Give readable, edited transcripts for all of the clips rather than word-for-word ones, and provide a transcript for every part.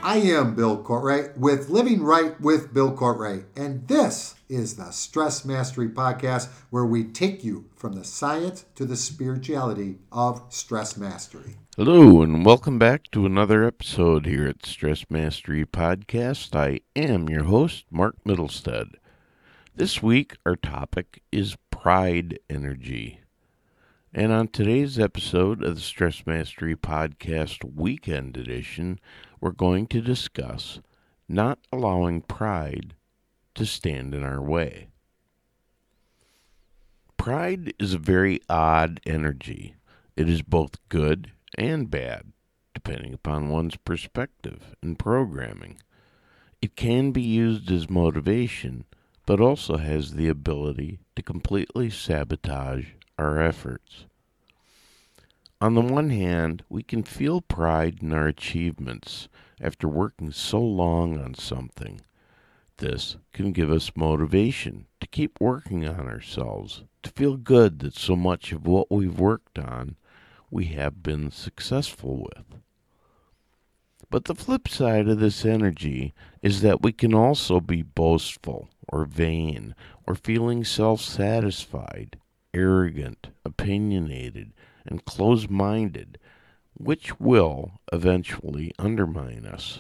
I am Bill Courtwright with Living Right with Bill Courtwright, and this is the Stress Mastery Podcast where we take you from the science to the spirituality of stress mastery. Hello, and welcome back to another episode here at Stress Mastery Podcast. I am your host, Mark Middlestead. This week, our topic is pride energy. And on today's episode of the Stress Mastery Podcast Weekend Edition, we're going to discuss not allowing pride to stand in our way. Pride is a very odd energy. It is both good and bad, depending upon one's perspective and programming. It can be used as motivation, but also has the ability to completely sabotage our efforts. On the one hand, we can feel pride in our achievements after working so long on something. This can give us motivation to keep working on ourselves, to feel good that so much of what we've worked on we have been successful with. But the flip side of this energy is that we can also be boastful or vain or feeling self-satisfied, arrogant, opinionated, and close-minded, which will eventually undermine us.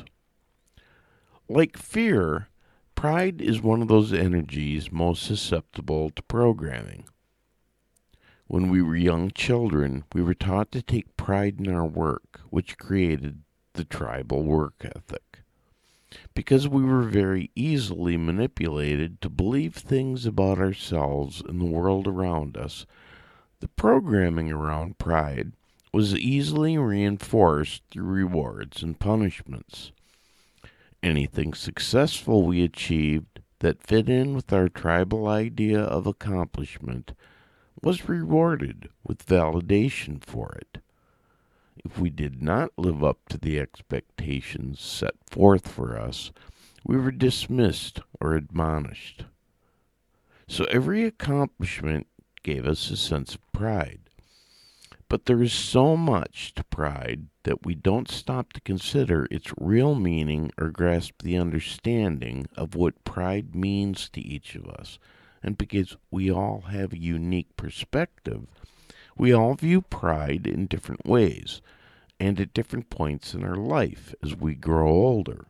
Like fear, pride is one of those energies most susceptible to programming. When we were young children, we were taught to take pride in our work, which created the tribal work ethic. Because we were very easily manipulated to believe things about ourselves and the world around us, the programming around pride was easily reinforced through rewards and punishments. Anything successful we achieved that fit in with our tribal idea of accomplishment was rewarded with validation for it. If we did not live up to the expectations set forth for us, we were dismissed or admonished. So every accomplishment gave us a sense of pride. But there is so much to pride that we don't stop to consider its real meaning or grasp the understanding of what pride means to each of us. And because we all have a unique perspective, we all view pride in different ways and at different points in our life as we grow older.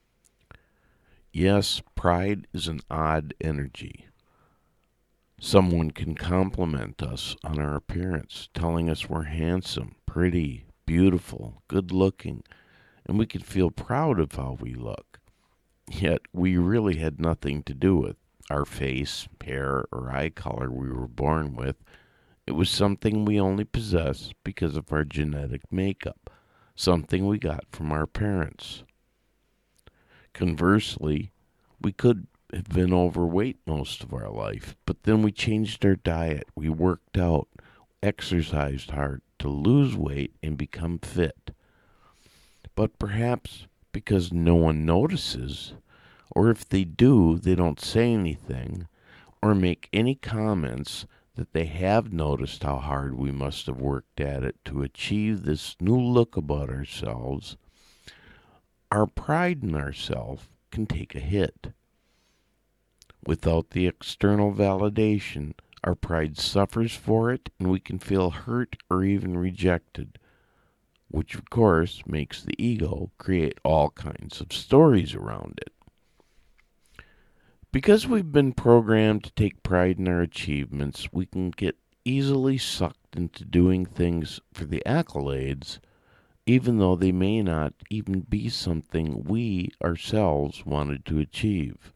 Yes, pride is an odd energy. Someone can compliment us on our appearance, telling us we're handsome, pretty, beautiful, good-looking, and we can feel proud of how we look. Yet we really had nothing to do with our face, hair, or eye color we were born with. It was something we only possess because of our genetic makeup, something we got from our parents. Conversely, we could have been overweight most of our life, but then we changed our diet, we worked out, exercised hard to lose weight and become fit. But perhaps because no one notices, or if they do, they don't say anything, or make any comments that they have noticed how hard we must have worked at it to achieve this new look about ourselves, our pride in ourselves can take a hit. Without the external validation, our pride suffers for it, and we can feel hurt or even rejected, which of course makes the ego create all kinds of stories around it. Because we've been programmed to take pride in our achievements, we can get easily sucked into doing things for the accolades, even though they may not even be something we ourselves wanted to achieve.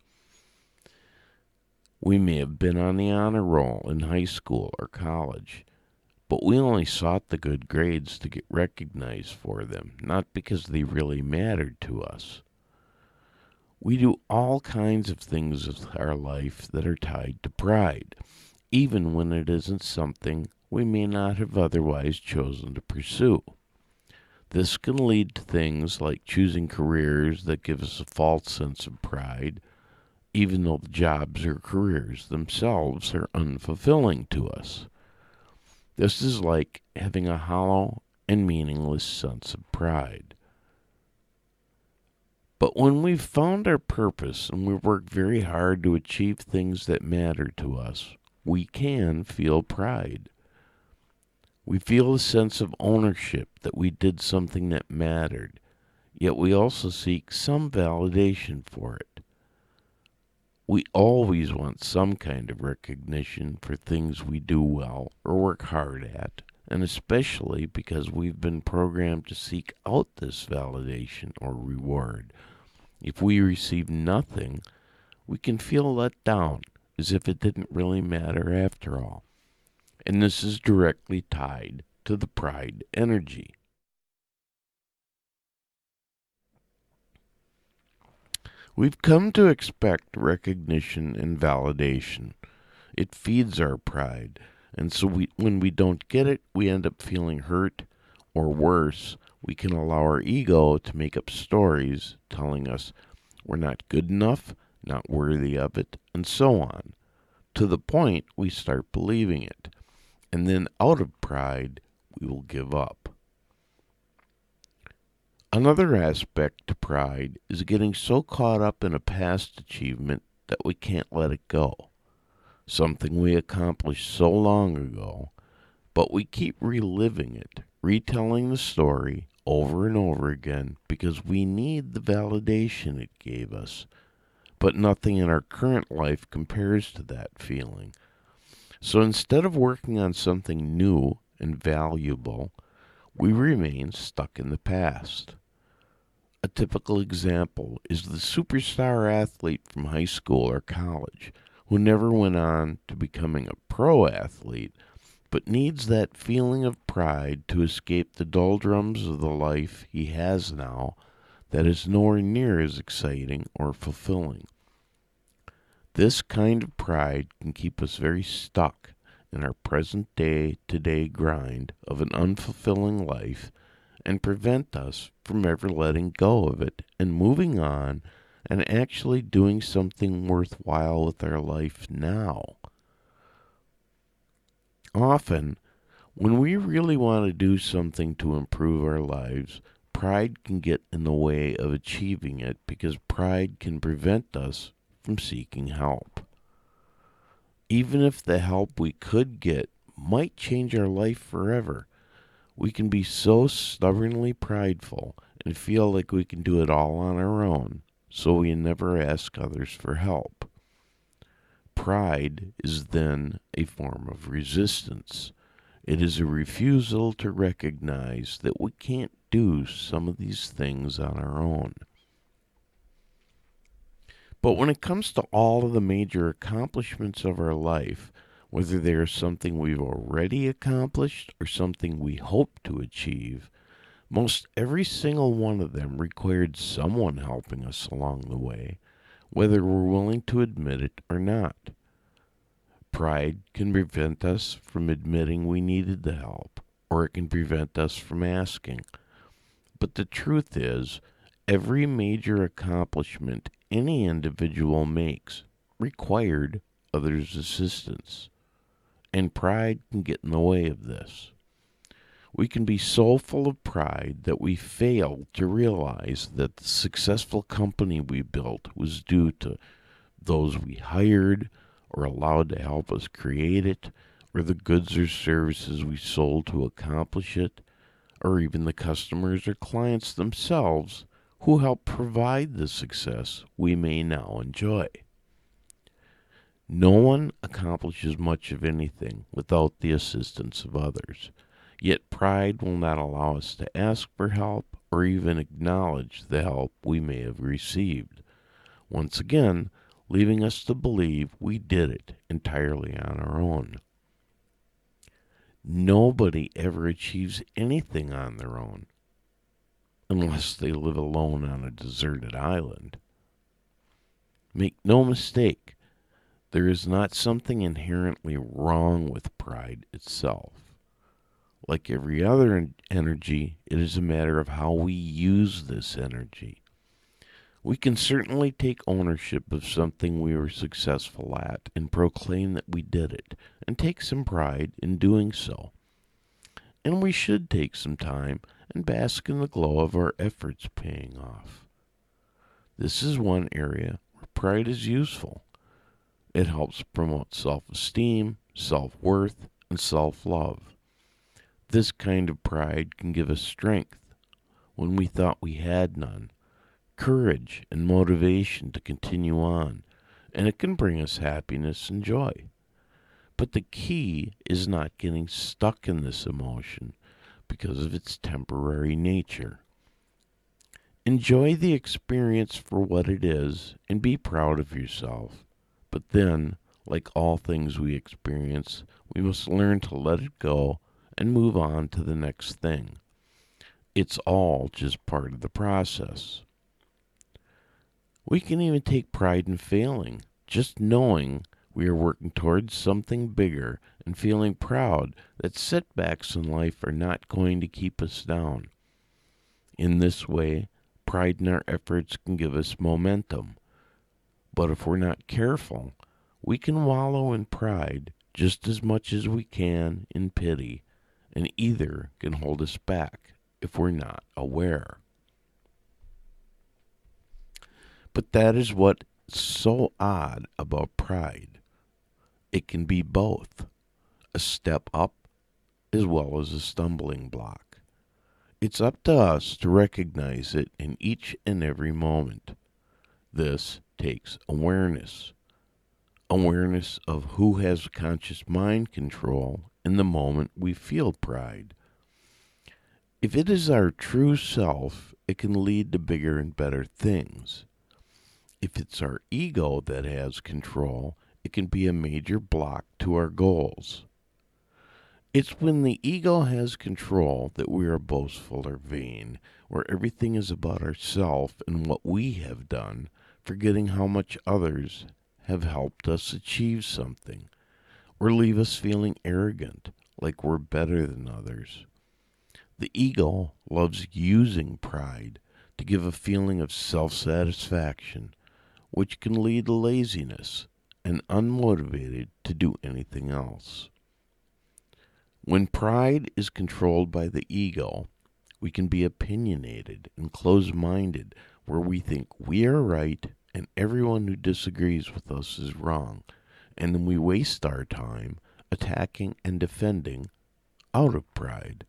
We may have been on the honor roll in high school or college, but we only sought the good grades to get recognized for them, not because they really mattered to us. We do all kinds of things with our life that are tied to pride, even when it isn't something we may not have otherwise chosen to pursue. This can lead to things like choosing careers that give us a false sense of pride, even though the jobs or careers themselves are unfulfilling to us. This is like having a hollow and meaningless sense of pride. But when we've found our purpose and we've worked very hard to achieve things that matter to us, we can feel pride. We feel a sense of ownership that we did something that mattered, yet we also seek some validation for it. We always want some kind of recognition for things we do well or work hard at, and especially because we've been programmed to seek out this validation or reward. If we receive nothing, we can feel let down, as if it didn't really matter after all. And this is directly tied to the pride energy. We've come to expect recognition and validation. It feeds our pride, and so when we don't get it, we end up feeling hurt, or worse, we can allow our ego to make up stories telling us we're not good enough, not worthy of it, and so on, to the point we start believing it. And then out of pride, we will give up. Another aspect to pride is getting so caught up in a past achievement that we can't let it go. Something we accomplished so long ago, but we keep reliving it, retelling the story over and over again because we need the validation it gave us. But nothing in our current life compares to that feeling. So instead of working on something new and valuable, we remain stuck in the past. A typical example is the superstar athlete from high school or college who never went on to becoming a pro athlete, but needs that feeling of pride to escape the doldrums of the life he has now that is nowhere near as exciting or fulfilling. This kind of pride can keep us very stuck in our present day-to-day grind of an unfulfilling life and prevent us from ever letting go of it and moving on and actually doing something worthwhile with our life now. Often, when we really want to do something to improve our lives, pride can get in the way of achieving it because pride can prevent us from seeking help. Even if the help we could get might change our life forever, we can be so stubbornly prideful and feel like we can do it all on our own, so we never ask others for help. Pride is then a form of resistance. It is a refusal to recognize that we can't do some of these things on our own. But when it comes to all of the major accomplishments of our life, whether they are something we've already accomplished or something we hope to achieve, most every single one of them required someone helping us along the way, whether we're willing to admit it or not. Pride can prevent us from admitting we needed the help, or it can prevent us from asking. But the truth is, every major accomplishment any individual makes required others' assistance, and pride can get in the way of this. We can be so full of pride that we fail to realize that the successful company we built was due to those we hired or allowed to help us create it, or the goods or services we sold to accomplish it, or even the customers or clients themselves who helped provide the success we may now enjoy. No one accomplishes much of anything without the assistance of others. Yet pride will not allow us to ask for help or even acknowledge the help we may have received. Once again, leaving us to believe we did it entirely on our own. Nobody ever achieves anything on their own, unless they live alone on a deserted island. Make no mistake, there is not something inherently wrong with pride itself. Like every other energy, it is a matter of how we use this energy. We can certainly take ownership of something we were successful at and proclaim that we did it, and take some pride in doing so. And we should take some time and bask in the glow of our efforts paying off. This is one area where pride is useful. It helps promote self-esteem, self-worth, and self-love. This kind of pride can give us strength when we thought we had none, courage and motivation to continue on, and it can bring us happiness and joy. But the key is not getting stuck in this emotion because of its temporary nature. Enjoy the experience for what it is and be proud of yourself. But then, like all things we experience, we must learn to let it go and move on to the next thing. It's all just part of the process. We can even take pride in failing, just knowing we are working towards something bigger and feeling proud that setbacks in life are not going to keep us down. In this way, pride in our efforts can give us momentum. But if we're not careful, we can wallow in pride just as much as we can in pity, and either can hold us back if we're not aware. But that is what's so odd about pride. It can be both, a step up as well as a stumbling block. It's up to us to recognize it in each and every moment. This takes awareness. Awareness of who has conscious mind control in the moment we feel pride. If it is our true self, it can lead to bigger and better things. If it's our ego that has control, it can be a major block to our goals. It's when the ego has control that we are boastful or vain, where everything is about ourselves and what we have done, forgetting how much others have helped us achieve something, or leave us feeling arrogant, like we're better than others. The ego loves using pride to give a feeling of self-satisfaction, which can lead to laziness and unmotivated to do anything else. When pride is controlled by the ego, we can be opinionated and close-minded, where we think we are right and everyone who disagrees with us is wrong, and then we waste our time attacking and defending out of pride.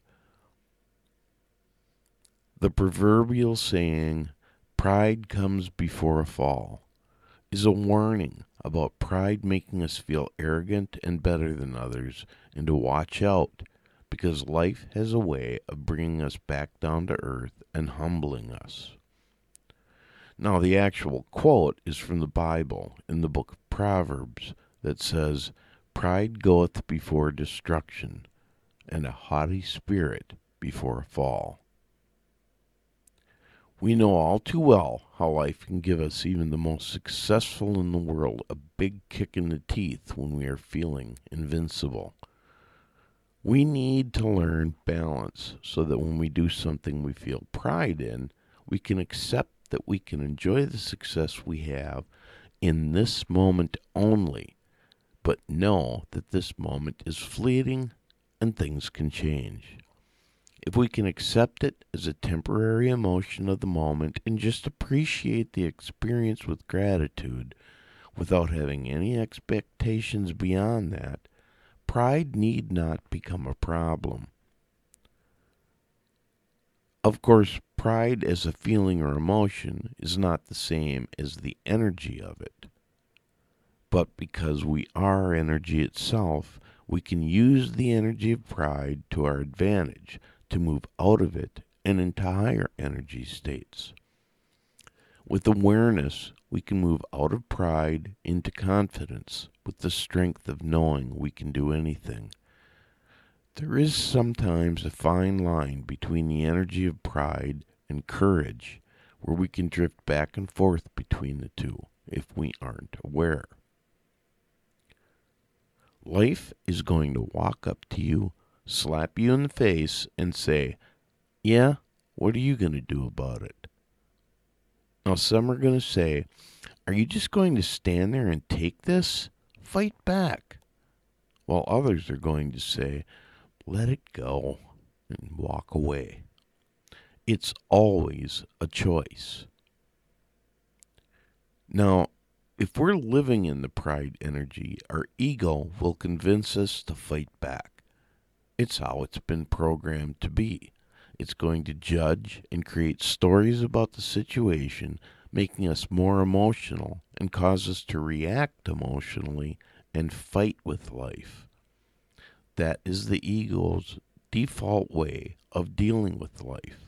The proverbial saying, "Pride comes before a fall," is a warning about pride making us feel arrogant and better than others, and to watch out, because life has a way of bringing us back down to earth and humbling us. Now, the actual quote is from the Bible in the book of Proverbs that says, "Pride goeth before destruction, and a haughty spirit before a fall." We know all too well how life can give us, even the most successful in the world, a big kick in the teeth when we are feeling invincible. We need to learn balance so that when we do something we feel pride in, we can accept that we can enjoy the success we have in this moment only, but know that this moment is fleeting and things can change. If we can accept it as a temporary emotion of the moment and just appreciate the experience with gratitude without having any expectations beyond that, pride need not become a problem. Of course, pride as a feeling or emotion is not the same as the energy of it. But because we are energy itself, we can use the energy of pride to our advantage to move out of it and into higher energy states. With awareness, we can move out of pride into confidence with the strength of knowing we can do anything. There is sometimes a fine line between the energy of pride and courage, where we can drift back and forth between the two if we aren't aware. Life is going to walk up to you, slap you in the face, and say, "Yeah, what are you going to do about it?" Now, some are going to say, "Are you just going to stand there and take this? Fight back." While others are going to say, "Let it go," and walk away. It's always a choice. Now, if we're living in the pride energy, our ego will convince us to fight back. It's how it's been programmed to be. It's going to judge and create stories about the situation, making us more emotional and cause us to react emotionally and fight with life. That is the ego's default way of dealing with life.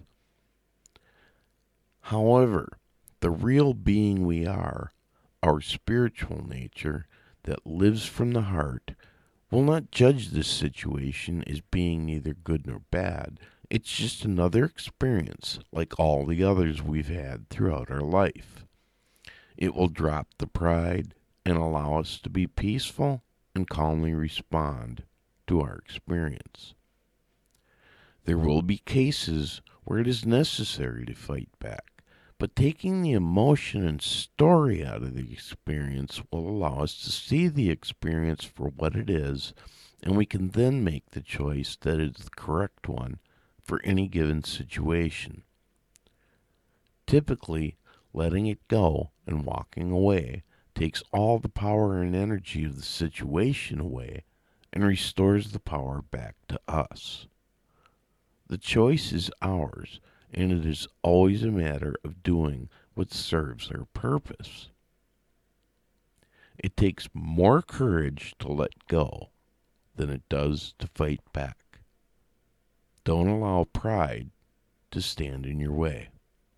However, the real being we are, our spiritual nature that lives from the heart, will not judge this situation as being neither good nor bad. It's just another experience like all the others we've had throughout our life. It will drop the pride and allow us to be peaceful and calmly respond to our experience. There will be cases where it is necessary to fight back, but taking the emotion and story out of the experience will allow us to see the experience for what it is, and we can then make the choice that is the correct one for any given situation. Typically, letting it go and walking away takes all the power and energy of the situation away and restores the power back to us. The choice is ours, and it is always a matter of doing what serves our purpose. It takes more courage to let go than it does to fight back. Don't allow pride to stand in your way.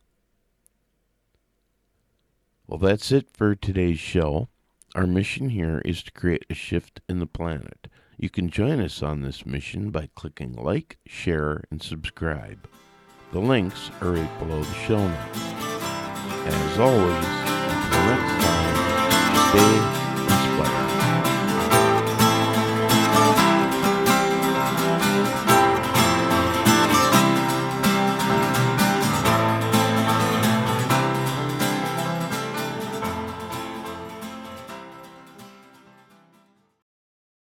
Well, that's it for today's show. Our mission here is to create a shift in the planet. You can join us on this mission by clicking like, share, and subscribe. The links are right below the show notes. As always, until next time, stay inspired.